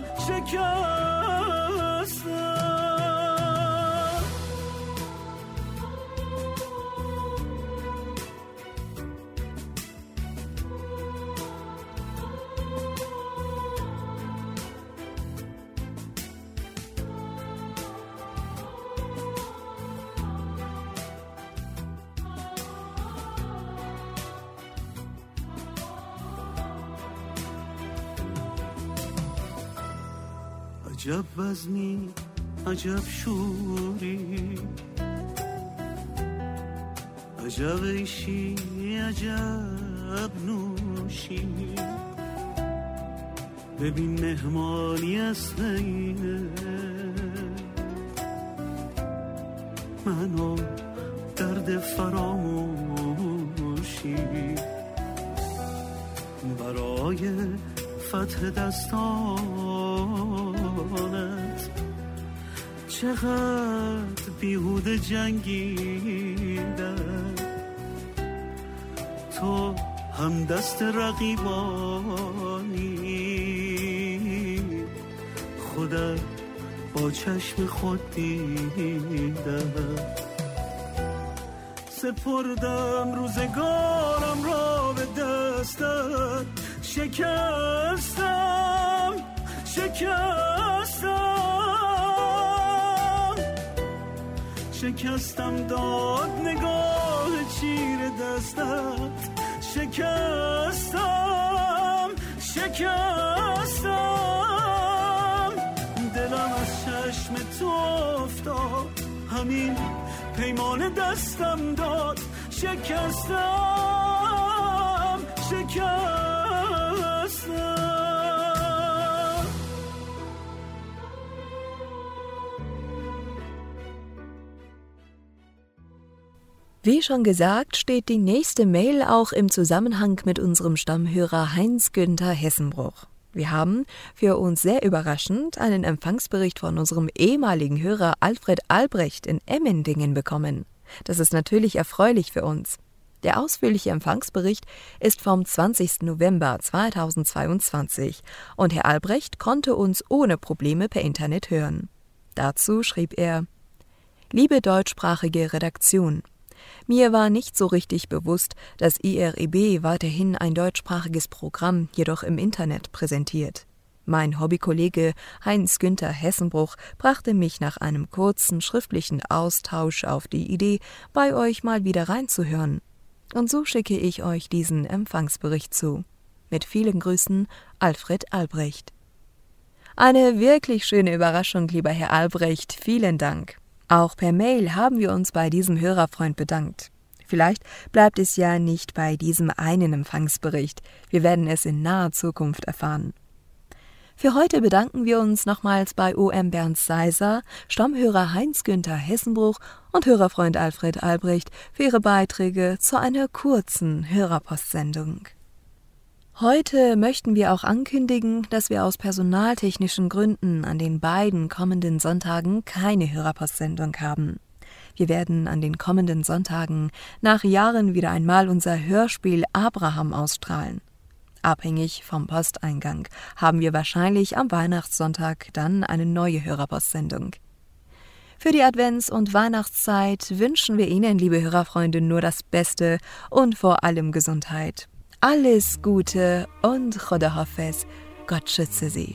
عجب وزنی عجب شوری، عجب عیشی عجب نوشی. ببین مهمانی است اینه، منو درد فراموشی. برای فتح دستانت چقدر بیهوده جنگیدم. تو هم دست رقیبانی، خودت با چشم خود دیدم. سپردم روزگارم را به دستت، شکستم داد نگاه چیر دستت. شکستم دلم از چشم تو افتاد، همین پیمان دستم داد. شکستم Wie schon gesagt, steht die nächste Mail auch im Zusammenhang mit unserem Stammhörer Heinz-Günther Hessenbruch. Wir haben für uns sehr überraschend einen Empfangsbericht von unserem ehemaligen Hörer Alfred Albrecht in Emmendingen bekommen. Das ist natürlich erfreulich für uns. Der ausführliche Empfangsbericht ist vom 20. November 2022 und Herr Albrecht konnte uns ohne Probleme per Internet hören. Dazu schrieb er: Liebe deutschsprachige Redaktion, mir war nicht so richtig bewusst, dass IRIB weiterhin ein deutschsprachiges Programm, jedoch im Internet präsentiert. Mein Hobbykollege Heinz-Günther Hessenbruch brachte mich nach einem kurzen schriftlichen Austausch auf die Idee, bei euch mal wieder reinzuhören. Und so schicke ich euch diesen Empfangsbericht zu. Mit vielen Grüßen, Alfred Albrecht. Eine wirklich schöne Überraschung, lieber Herr Albrecht, vielen Dank. Auch per Mail haben wir uns bei diesem Hörerfreund bedankt. Vielleicht bleibt es ja nicht bei diesem einen Empfangsbericht. Wir werden es in naher Zukunft erfahren. Für heute bedanken wir uns nochmals bei OM Bernd Seiser, Stammhörer Heinz-Günther Hessenbruch und Hörerfreund Alfred Albrecht für ihre Beiträge zu einer kurzen Hörerpostsendung. Heute möchten wir auch ankündigen, dass wir aus personaltechnischen Gründen an den beiden kommenden Sonntagen keine Hörerpostsendung haben. Wir werden an den kommenden Sonntagen nach Jahren wieder einmal unser Hörspiel Abraham ausstrahlen. Abhängig vom Posteingang haben wir wahrscheinlich am Weihnachtssonntag dann eine neue Hörerpostsendung. Für die Advents- und Weihnachtszeit wünschen wir Ihnen, liebe Hörerfreunde, nur das Beste und vor allem Gesundheit. Alles Gute und Choda Hafez. Gott schütze Sie.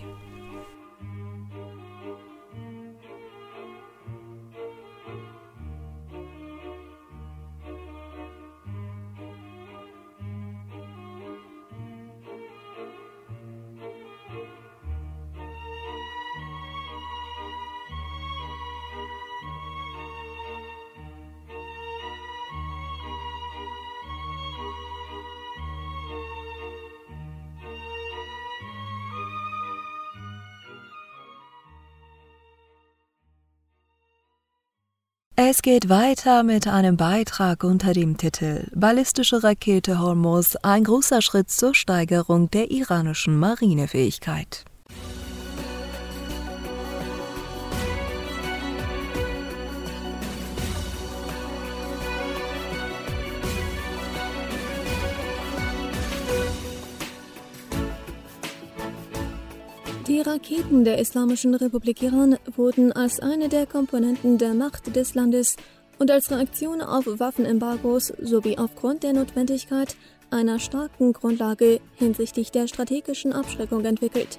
Es geht weiter mit einem Beitrag unter dem Titel Ballistische Rakete Hormuz, ein großer Schritt zur Steigerung der iranischen Marinefähigkeit. Die Raketen der Islamischen Republik Iran wurden als eine der Komponenten der Macht des Landes und als Reaktion auf Waffenembargos sowie aufgrund der Notwendigkeit einer starken Grundlage hinsichtlich der strategischen Abschreckung entwickelt.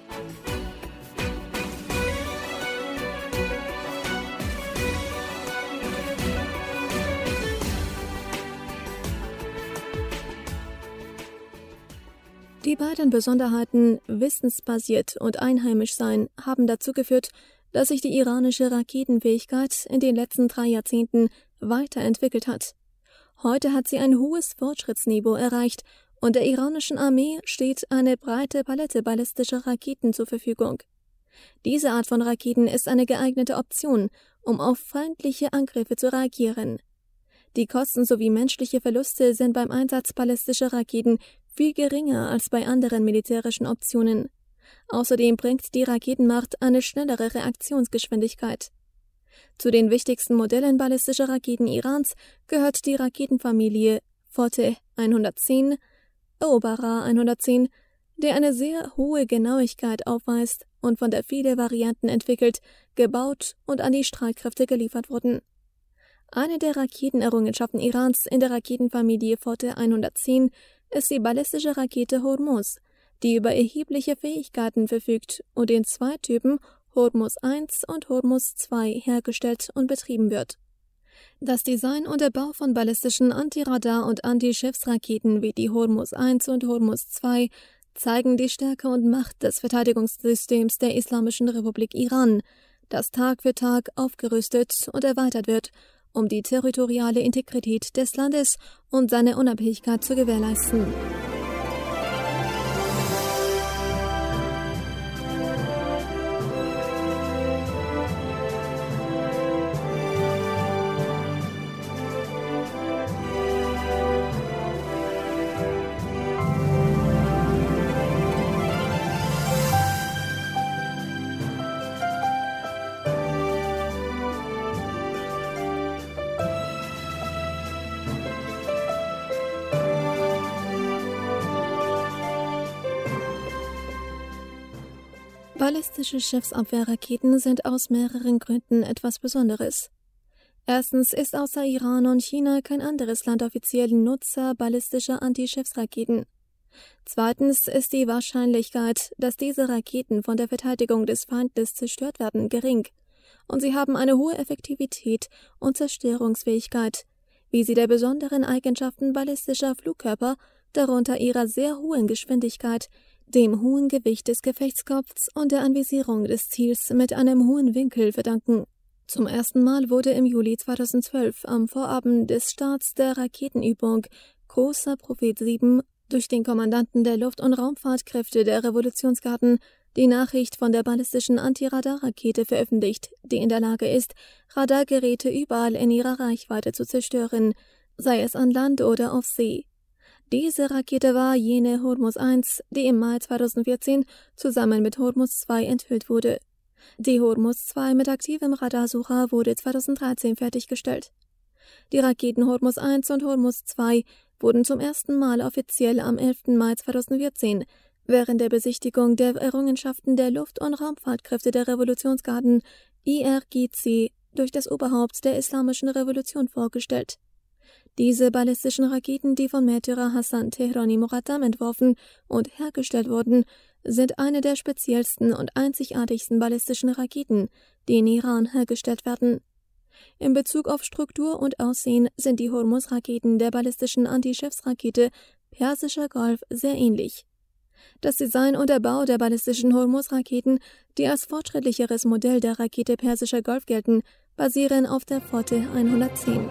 Die beiden Besonderheiten, wissensbasiert und einheimisch sein, haben dazu geführt, dass sich die iranische Raketenfähigkeit in den letzten 3 Jahrzehnten weiterentwickelt hat. Heute hat sie ein hohes Fortschrittsniveau erreicht und der iranischen Armee steht eine breite Palette ballistischer Raketen zur Verfügung. Diese Art von Raketen ist eine geeignete Option, um auf feindliche Angriffe zu reagieren. Die Kosten sowie menschliche Verluste sind beim Einsatz ballistischer Raketen viel geringer als bei anderen militärischen Optionen. Außerdem bringt die Raketenmacht eine schnellere Reaktionsgeschwindigkeit. Zu den wichtigsten Modellen ballistischer Raketen Irans gehört die Raketenfamilie Forte 110, Eroberer 110, der eine sehr hohe Genauigkeit aufweist und von der viele Varianten entwickelt, gebaut und an die Streitkräfte geliefert wurden. Eine der Raketenerrungenschaften Irans in der Raketenfamilie Forte 110 ist die ballistische Rakete Hormuz, die über erhebliche Fähigkeiten verfügt und in 2 Typen Hormuz 1 und Hormuz 2 hergestellt und betrieben wird. Das Design und der Bau von ballistischen Antiradar- und Antischiffsraketen wie die Hormuz 1 und Hormuz 2 zeigen die Stärke und Macht des Verteidigungssystems der Islamischen Republik Iran, das Tag für Tag aufgerüstet und erweitert wird, um die territoriale Integrität des Landes und seine Unabhängigkeit zu gewährleisten. Ballistische Schiffsabwehrraketen sind aus mehreren Gründen etwas Besonderes. Erstens ist außer Iran und China kein anderes Land offiziell Nutzer ballistischer Antischiffsraketen. Zweitens ist die Wahrscheinlichkeit, dass diese Raketen von der Verteidigung des Feindes zerstört werden, gering, und sie haben eine hohe Effektivität und Zerstörungsfähigkeit, wie sie der besonderen Eigenschaften ballistischer Flugkörper, darunter ihrer sehr hohen Geschwindigkeit, dem hohen Gewicht des Gefechtskopfs und der Anvisierung des Ziels mit einem hohen Winkel verdanken. Zum ersten Mal wurde im Juli 2012 am Vorabend des Starts der Raketenübung Großer Prophet 7 durch den Kommandanten der Luft- und Raumfahrtkräfte der Revolutionsgarden die Nachricht von der ballistischen Antiradarrakete veröffentlicht, die in der Lage ist, Radargeräte überall in ihrer Reichweite zu zerstören, sei es an Land oder auf See. Diese Rakete war jene Hormuz 1, die im Mai 2014 zusammen mit Hormuz 2 enthüllt wurde. Die Hormuz 2 mit aktivem Radarsucher wurde 2013 fertiggestellt. Die Raketen Hormuz 1 und Hormuz 2 wurden zum ersten Mal offiziell am 11. Mai 2014 während der Besichtigung der Errungenschaften der Luft- und Raumfahrtkräfte der Revolutionsgarden IRGC durch das Oberhaupt der Islamischen Revolution vorgestellt. Diese ballistischen Raketen, die von Märtyrer Hassan Tehrani Moqaddam entworfen und hergestellt wurden, sind eine der speziellsten und einzigartigsten ballistischen Raketen, die in Iran hergestellt werden. In Bezug auf Struktur und Aussehen sind die Hormuz-Raketen der ballistischen Anti-Schiffsrakete Persischer Golf sehr ähnlich. Das Design und der Bau der ballistischen Hormuz-Raketen, die als fortschrittlicheres Modell der Rakete Persischer Golf gelten, basieren auf der Forte 110.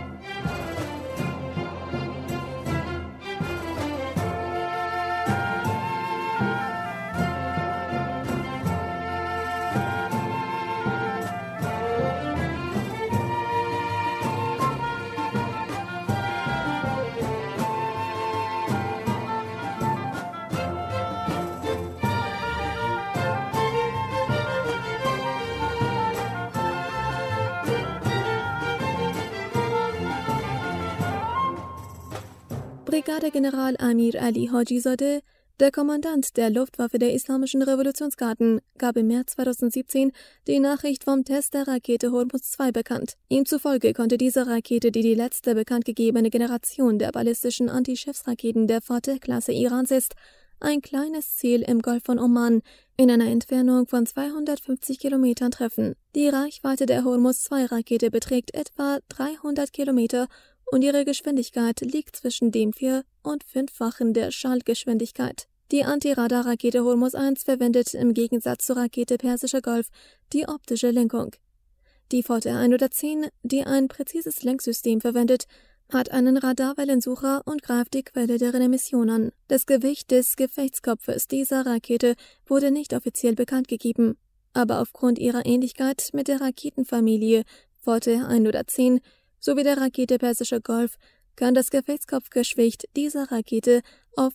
Brigadegeneral Amir Ali Hajizadeh, der Kommandant der Luftwaffe der Islamischen Revolutionsgarden, gab im März 2017 die Nachricht vom Test der Rakete Hormuz 2 bekannt. Ihm zufolge konnte diese Rakete, die letzte bekanntgegebene Generation der ballistischen Anti-Schiffsraketen der Fateh-Klasse Irans ist, ein kleines Ziel im Golf von Oman in einer Entfernung von 250 Kilometern treffen. Die Reichweite der Hormuz 2 Rakete beträgt etwa 300 Kilometer und ihre Geschwindigkeit liegt zwischen dem 4- und 5-fachen der Schallgeschwindigkeit. Die Antiradar-Rakete Hormuz 1 verwendet im Gegensatz zur Rakete Persischer Golf die optische Lenkung. Die Forte 110, die ein präzises Lenksystem verwendet, hat einen Radarwellensucher und greift die Quelle deren Emission an. Das Gewicht des Gefechtskopfes dieser Rakete wurde nicht offiziell bekannt gegeben, aber aufgrund ihrer Ähnlichkeit mit der Raketenfamilie Forte 110 sowie der Rakete Persischer Golf kann das Gefechtskopfgewicht dieser Rakete auf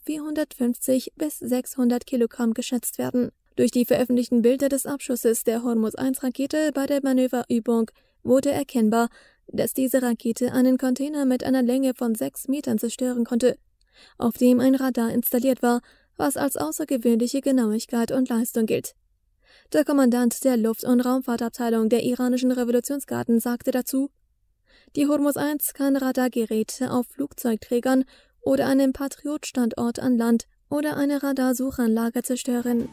450 bis 600 Kilogramm geschätzt werden. Durch die veröffentlichten Bilder des Abschusses der Hormuz-1-Rakete bei der Manöverübung wurde erkennbar, dass diese Rakete einen Container mit einer Länge von 6 Metern zerstören konnte, auf dem ein Radar installiert war, was als außergewöhnliche Genauigkeit und Leistung gilt. Der Kommandant der Luft- und Raumfahrtabteilung der iranischen Revolutionsgarden sagte dazu: Die Hormuz 1 kann Radargeräte auf Flugzeugträgern oder einem Patriot-Standort an Land oder eine Radarsuchanlage zerstören.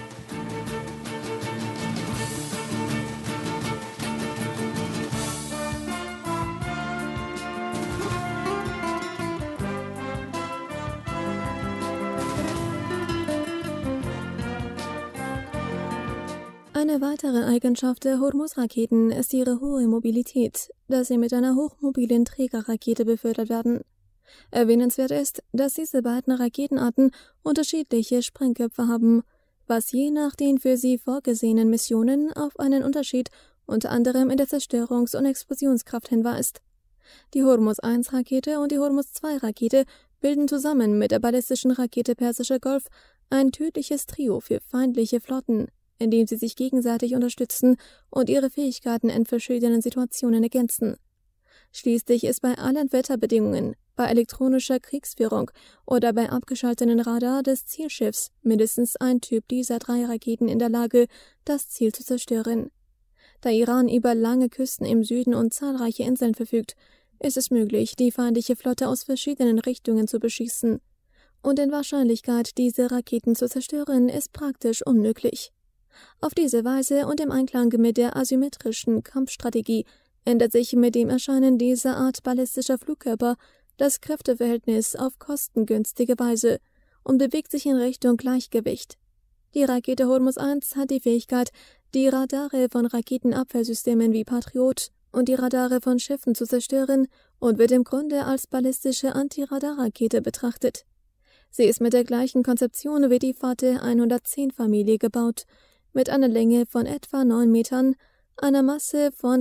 Eine weitere Eigenschaft der Hormuz-Raketen ist ihre hohe Mobilität, da sie mit einer hochmobilen Trägerrakete befördert werden. Erwähnenswert ist, dass diese beiden Raketenarten unterschiedliche Sprengköpfe haben, was je nach den für sie vorgesehenen Missionen auf einen Unterschied unter anderem in der Zerstörungs- und Explosionskraft hinweist. Die Hormuz-1-Rakete und die Hormuz-2-Rakete bilden zusammen mit der ballistischen Rakete Persischer Golf ein tödliches Trio für feindliche Flotten, indem sie sich gegenseitig unterstützen und ihre Fähigkeiten in verschiedenen Situationen ergänzen. Schließlich ist bei allen Wetterbedingungen, bei elektronischer Kriegsführung oder bei abgeschalteten Radar des Zielschiffs mindestens ein Typ dieser 3 Raketen in der Lage, das Ziel zu zerstören. Da Iran über lange Küsten im Süden und zahlreiche Inseln verfügt, ist es möglich, die feindliche Flotte aus verschiedenen Richtungen zu beschießen. Und in Wahrscheinlichkeit, diese Raketen zu zerstören, ist praktisch unmöglich. Auf diese Weise und im Einklang mit der asymmetrischen Kampfstrategie ändert sich mit dem Erscheinen dieser Art ballistischer Flugkörper das Kräfteverhältnis auf kostengünstige Weise und bewegt sich in Richtung Gleichgewicht. Die Rakete Hormuz 1 hat die Fähigkeit, die Radare von Raketenabwehrsystemen wie Patriot und die Radare von Schiffen zu zerstören und wird im Grunde als ballistische Antiradarrakete betrachtet. Sie ist mit der gleichen Konzeption wie die Fateh 110-Familie gebaut, mit einer Länge von etwa 9 Metern, einer Masse von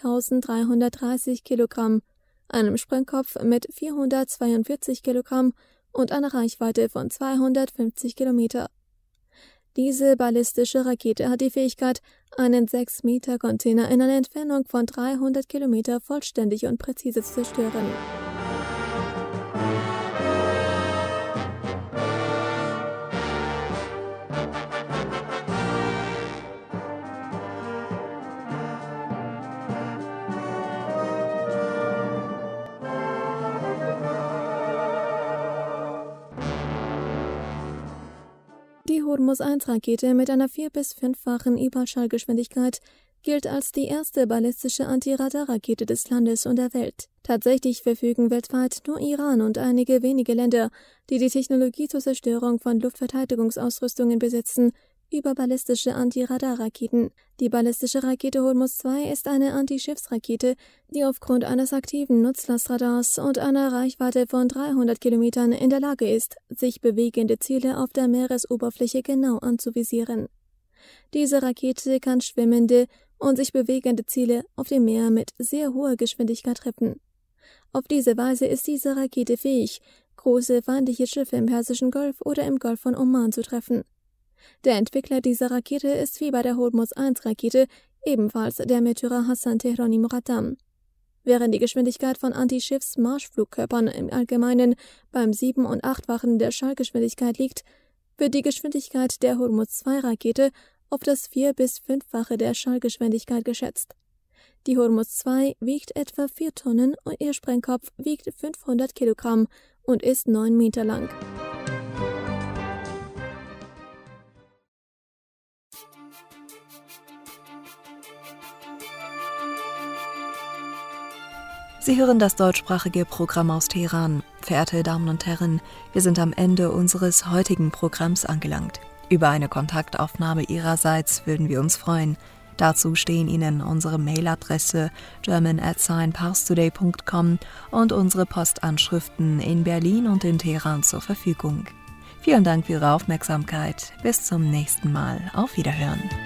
3.330 Kilogramm, einem Sprengkopf mit 442 Kilogramm und einer Reichweite von 250 Kilometer. Diese ballistische Rakete hat die Fähigkeit, einen 6-Meter-Container in einer Entfernung von 300 Kilometer vollständig und präzise zu zerstören. Hormuz-1-Rakete mit einer 4- bis 5-fachen Überschallgeschwindigkeit gilt als die erste ballistische Antiradarrakete des Landes und der Welt. Tatsächlich verfügen weltweit nur Iran und einige wenige Länder, die die Technologie zur Zerstörung von Luftverteidigungsausrüstungen besitzen, über ballistische Antiradarraketen. Die ballistische Rakete Hormuz 2 ist eine Antischiffsrakete, die aufgrund eines aktiven Nutzlastradars und einer Reichweite von 300 Kilometern in der Lage ist, sich bewegende Ziele auf der Meeresoberfläche genau anzuvisieren. Diese Rakete kann schwimmende und sich bewegende Ziele auf dem Meer mit sehr hoher Geschwindigkeit treffen. Auf diese Weise ist diese Rakete fähig, große feindliche Schiffe im Persischen Golf oder im Golf von Oman zu treffen. Der Entwickler dieser Rakete ist wie bei der Hormuz-1-Rakete ebenfalls der Märtyrer Hassan Tehrani Moqaddam. Während die Geschwindigkeit von Antischiffs-Marschflugkörpern im Allgemeinen beim 7- und 8-fachen der Schallgeschwindigkeit liegt, wird die Geschwindigkeit der Hormuz-2-Rakete auf das 4- bis 5-fache der Schallgeschwindigkeit geschätzt. Die Hormuz 2 wiegt etwa 4 Tonnen und ihr Sprengkopf wiegt 500 Kilogramm und ist 9 Meter lang. Sie hören das deutschsprachige Programm aus Teheran. Verehrte Damen und Herren, wir sind am Ende unseres heutigen Programms angelangt. Über eine Kontaktaufnahme Ihrerseits würden wir uns freuen. Dazu stehen Ihnen unsere Mailadresse german@parstoday.com und unsere Postanschriften in Berlin und in Teheran zur Verfügung. Vielen Dank für Ihre Aufmerksamkeit. Bis zum nächsten Mal. Auf Wiederhören.